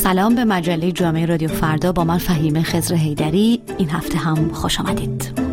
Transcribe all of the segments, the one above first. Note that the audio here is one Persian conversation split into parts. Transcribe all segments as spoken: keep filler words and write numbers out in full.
سلام به مجله جامعه رادیو فردا با من فهیمه خضر حیدری. این هفته هم خوش آمدید.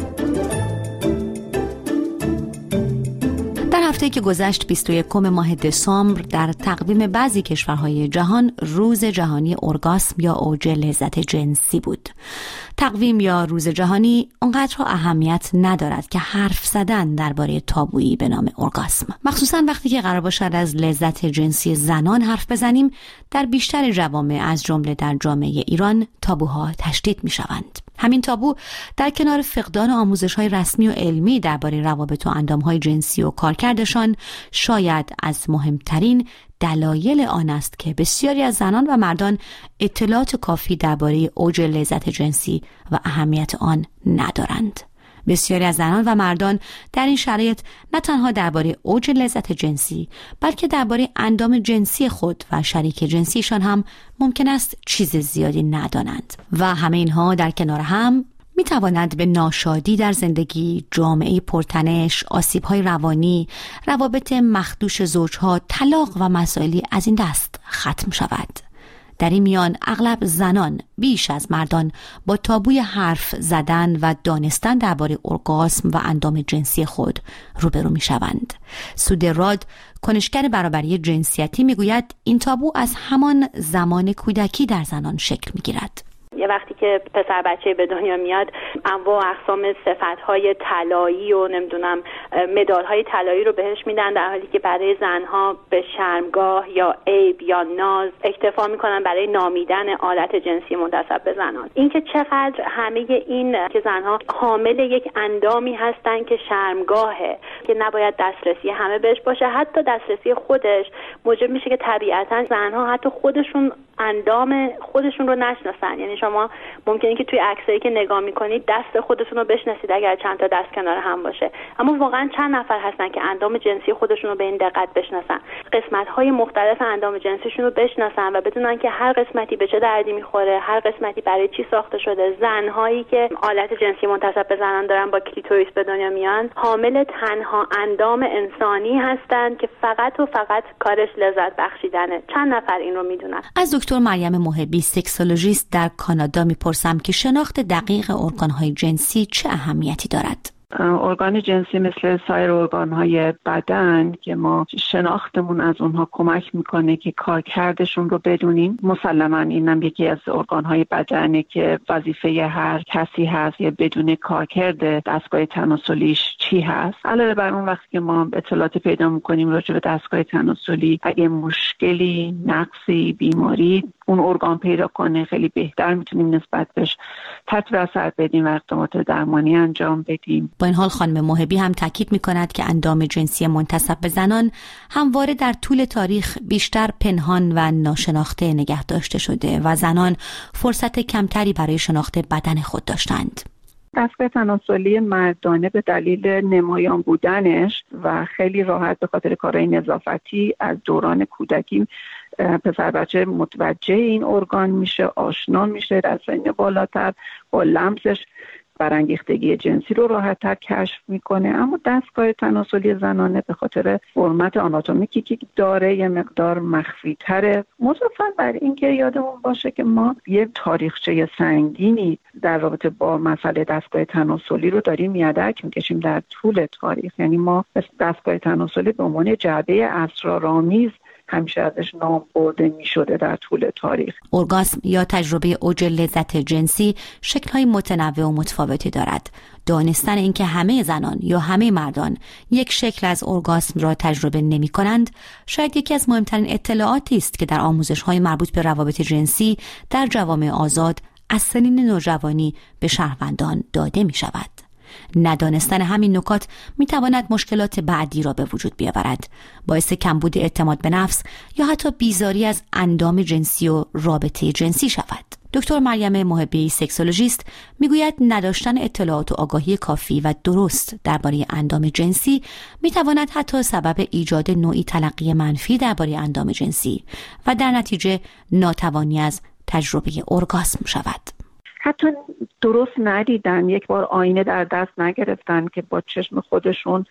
در هفته که گذشت بیست و یکم ماه دسامبر در تقویم بعضی کشورهای جهان روز جهانی ارگاسم یا اوج لذت جنسی بود. تقویم یا روز جهانی اونقدر اهمیت ندارد که حرف زدن درباره تابویی به نام ارگاسم، مخصوصا وقتی که قرار باشد از لذت جنسی زنان حرف بزنیم، در بیشتر جوامع از جمله در جامعه ایران تابوها تشدید می‌شوند. همین تابو در کنار فقدان آموزش‌های رسمی و علمی درباره روابط و اندام‌های جنسی و کارکردشان شاید از مهمترین دلایل آن است که بسیاری از زنان و مردان اطلاعات کافی درباره اوج لذت جنسی و اهمیت آن ندارند. بسیاری از زنان و مردان در این شرایط نه تنها درباره اوج لذت جنسی بلکه درباره اندام جنسی خود و شریک جنسیشان هم ممکن است چیز زیادی ندانند و همه اینها در کنار هم می تواند به ناشادی در زندگی، جامعه پرتنش، آسیب‌های روانی، روابط مخدوش زوجها، طلاق و مسائلی از این دست ختم شود. در این میان اغلب زنان بیش از مردان با تابوی حرف زدن و دانستن درباره ارگاسم و اندام جنسی خود روبرو می شوند. سود راد، کنشگر برابری جنسیتی، می گوید این تابو از همان زمان کودکی در زنان شکل می گیرد. یه وقتی که پسر بچه به دنیا میاد انواع و اقسام صفت‌های طلایی و نمیدونم مدال‌های طلایی رو بهش میدن، در حالی که برای زنها به شرمگاه یا عیب یا ناز اکتفا میکنن برای نامیدن آلت جنسی منتسب به زنان. اینکه چقدر همه این که زنها حامل یک اندامی هستن که شرمگاهه، که نباید دسترسی همه بهش باشه، حتی دسترسی خودش موجب میشه که طبیعتاً زنها حتی خودشون اندام خودشون رو نشناسن. یعنی شما ممکنه که توی عکسایی که نگاه میکنید دست خودتون رو بشناسید اگر چند تا دست کنار هم باشه، اما واقعا چند نفر هستن که اندام جنسی خودشون رو به این دقت بشناسن، قسمت‌های مختلف اندام جنسیشون رو بشناسن و بدونن که هر قسمتی به چه دردی میخوره، هر قسمتی برای چی ساخته شده. زنهایی که آلت جنسی منتسب به زنان دارن با کلیتوریس به دنیا میان حامل تنها اندام انسانی هستن که فقط و فقط کارش لذت بخشیدنه. چند نفر این رو میدونن؟ از دکتر مریم محبی، سکسولوژیست در کانادا میپرسم که شناخت دقیق ارگان‌های جنسی چه اهمیتی دارد؟ ارگان جنسی مثل سایر ارگان‌های بدن که ما شناختمون از اونها کمک میکنه که کارکردشون رو بدونیم. مسلماً اینم یکی از ارگان‌های بدنه که وظیفه هر کسی هست یا بدون کارکرد دستگاه تناسلیش چی هست. علاوه بر اون وقتی که ما اطلاعات پیدا میکنیم راجع به دستگاه تناسلی، اگه مشکلی، نقصی، بیماری اون ارگان پیدا کنه خیلی بهتر میتونیم نسبت بهش تطبیق اثر بدیم و اقدامات درمانی انجام بدیم. با این حال خانم محبی هم تاکید می‌کند که اندام جنسی منتسب به زنان همواره در طول تاریخ بیشتر پنهان و ناشناخته نگه داشته شده و زنان فرصت کمتری برای شناخت بدن خود داشتند. دستگاه تناسلی مردانه به دلیل نمایان بودنش و خیلی راحت به خاطر کارهای نظافتی از دوران کودکی پسر بچه متوجه این ارگان میشه، آشنا میشه، در سن بالاتر با لمسش برانگیختگی جنسی رو راحت‌تر کشف میکنه. اما دستگاه تناسلی زنانه به خاطر فرمت آناتومیکی که داره یه مقدار مخفی تره. مضافاً بر این که یادمون باشه که ما یه تاریخچه سنگینی در رابطه با مسئله دستگاه تناسلی رو داریم یدک میکشیم در طول تاریخ. یعنی ما دستگاه تناسلی به عنوان جعبه اسرارآمیز همیشه ازش نام برده می شده در طول تاریخ. ارگاسم یا تجربه اوج لذت جنسی شکل‌های متنوع و متفاوتی دارد. دانستن اینکه همه زنان یا همه مردان یک شکل از ارگاسم را تجربه نمی کنند شاید یکی از مهمترین اطلاعاتی است که در آموزش‌های مربوط به روابط جنسی در جوامع آزاد از سنین نوجوانی به شهروندان داده می شود. ندانستن همین نکات می تواند مشکلات بعدی را به وجود بیاورد، باعث کمبود اعتماد به نفس یا حتی بیزاری از اندام جنسی و رابطه جنسی شود. دکتر مریم محبی، سکسولوژیست، میگوید نداشتن اطلاعات و آگاهی کافی و درست درباره اندام جنسی می تواند حتی سبب ایجاد نوعی تلقی منفی درباره اندام جنسی و در نتیجه ناتوانی از تجربه ارگاسم شود. حتی درست ندیدن، یک بار آینه در دست نگرفتن که با چشم خودشون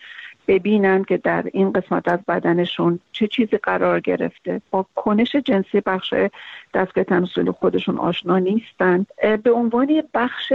ببینن که در این قسمت از بدنشون چه چیزی قرار گرفته. با کنش جنسی بخش دستگاه تناسلی خودشون آشنا نیستن. به عنوان بخش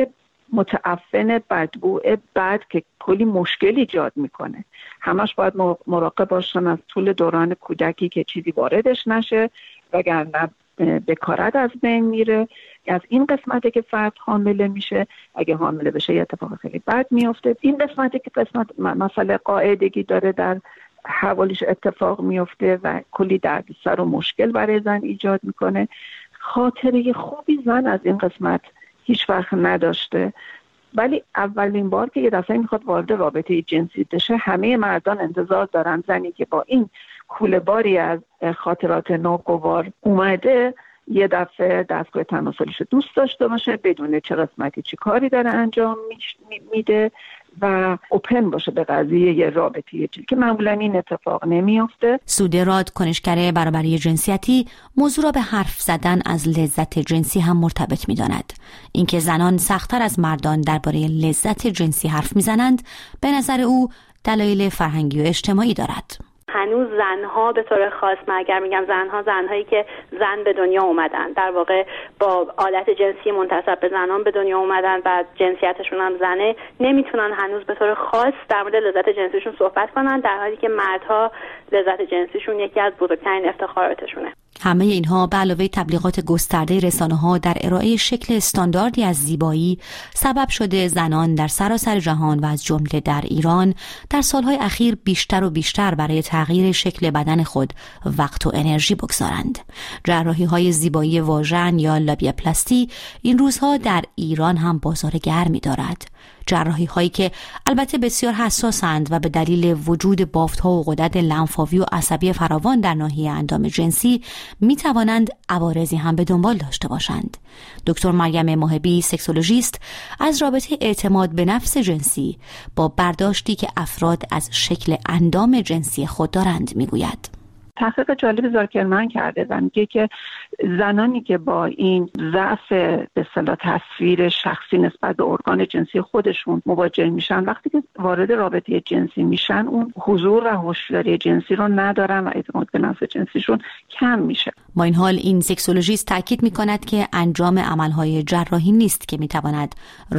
متعفن بدبو بد که کلی مشکل ایجاد میکنه، همش باید مراقب باشن از طول دوران کودکی که چیزی واردش نشه، وگرنه بکارت از بین میره. از این قسمتی که فرد حامله میشه، اگه حامله بشه یه اتفاق خیلی بد میفته. این قسمتی که قسمت مسئله قاعدگی داره در حوالش اتفاق میفته و کلی دردسر و مشکل برای زن ایجاد میکنه. خاطره خوبی زن از این قسمت هیچ وقت نداشته، ولی اولین بار که یه دفعه میخواد وارد رابطه جنسی بشه، همه مردان انتظار دارن زنی که با این کوله باری از خاطرات ناگوار اومده یه دفعه دستگاه تناسلیش دوست داشته باشه، بدونه چه قسمتی چی کاری داره انجام میده و اوپن باشه به قضیه یه رابطه جنسی که معمولا این اتفاق نمیافته. سودراد، کنشگر برابری جنسیتی، موضوع را به حرف زدن از لذت جنسی هم مرتبط می‌داند. اینکه زنان سخت‌تر از مردان درباره لذت جنسی حرف می‌زنند، به نظر او دلایل فرهنگی و اجتماعی دارد. هنوز زنها به طور خاص، من اگر میگم زنها، زنهایی که زن به دنیا اومدن، در واقع با آلت جنسی منتسب به زنان به دنیا اومدن و جنسیتشون هم زنه، نمیتونن هنوز به طور خاص در مورد لذت جنسیشون صحبت کنن، در حالی که مردها لذت جنسیشون یکی از بزرگترین افتخاراتشونه. همه اینها به علاوه تبلیغات گسترده رسانه‌ها در ارائه شکل استانداردی از زیبایی سبب شده زنان در سراسر جهان و از جمله در ایران در سالهای اخیر بیشتر و بیشتر برای تغییر شکل بدن خود وقت و انرژی بگذارند. جراحی‌های زیبایی واژن یا لابیاپلاستی این روزها در ایران هم بازار گرمی دارد. جراحی هایی که البته بسیار حساسند و به دلیل وجود بافت ها و غدد لنفاوی و عصبی فراوان در ناحیه اندام جنسی می توانند عوارضی هم به دنبال داشته باشند. دکتر مریم محبی، سکسولوژیست، از رابطه اعتماد به نفس جنسی با برداشتی که افراد از شکل اندام جنسی خود دارند می گوید. تحقیق جالب زارکرمن کرده و میگه که زنانی که با این ضعف به اصطلاح تصویر شخصی نسبت به ارگان جنسی خودشون مواجه میشن، وقتی که وارد رابطه جنسی میشن اون حضور و هوشیاری جنسی رو ندارن و اعتماد به نفس جنسیشون کم میشه. با این حال این سکسولوژیست تاکید میکند که انجام عملهای جراحی نیست که میتواند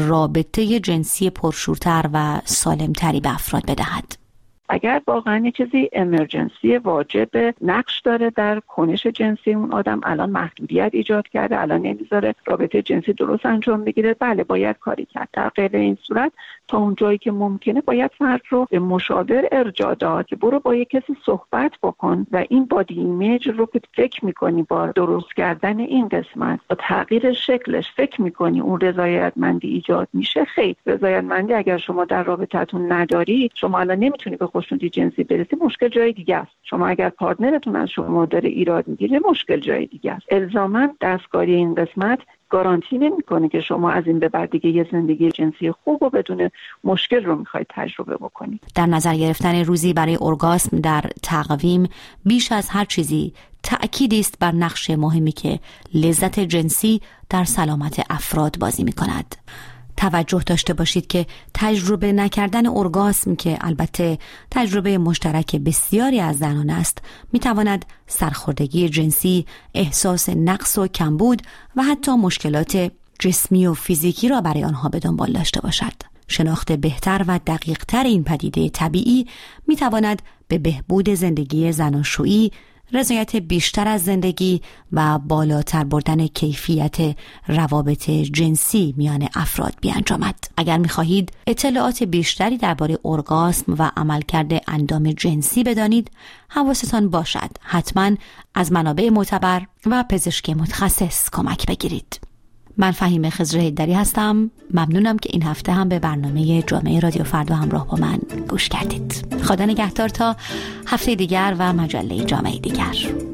رابطه جنسی پرشورتر و سالمتری به افراد بدهد. اگر واقعا یه چیزی امرجنسی واجب نقش داره در کنش جنسی اون آدم، الان محدودیت ایجاد کرده، الان نمیذاره رابطه جنسی درست انجام بگیره، بله باید کاری کرد. در غیر این صورت تا اون جایی که ممکنه باید فرد رو به مشاور ارجاع داد که برو با یه کسی صحبت بکن و این بادی ایمیج رو که فکر میکنی با درست کردن این قسمت با تغییر شکلش فکر میکنی اون رضایتمندی ایجاد میشه. خیر، رضایتمندی اگر شما در رابطتون نداری، شما الان نمیتونی به خوشنودی جنسی برسی، مشکل جای دیگه است. شما اگر پارتنرتون از شما داره ایراد میگیره، مشکل جای دیگه است. الزاما دستکاری این قسمت گارانتی نمیکنه که شما از این به بعد دیگه یه زندگی جنسی خوب و بدون مشکل رو میخواید تجربه بکنید. در نظر گرفتن روزی برای ارگاسم در تقویم بیش از هر چیزی تأکیدی است بر نقش مهمی که لذت جنسی در سلامت افراد بازی میکند. توجه داشته باشید که تجربه نکردن ارگاسم که البته تجربه مشترک بسیاری از زنان است، میتواند سرخوردگی جنسی، احساس نقص و کمبود و حتی مشکلات جسمی و فیزیکی را برای آنها به دنبال داشته باشد. شناخت بهتر و دقیقتر این پدیده طبیعی میتواند به بهبود زندگی زناشویی، رضایت بیشتر از زندگی و بالاتر بردن کیفیت روابط جنسی میان افراد بیانجامد. اگر می‌خواهید اطلاعات بیشتری درباره ارگاسم و عملکرد اندام جنسی بدانید، حواستان باشد حتما از منابع معتبر و پزشک متخصص کمک بگیرید. من فهیمه خضر حیدری هستم. ممنونم که این هفته هم به برنامه جامعه رادیو فردا همراه با من گوش کردید. خدا نگهدار تا هفته دیگر و مجله جامعه دیگر.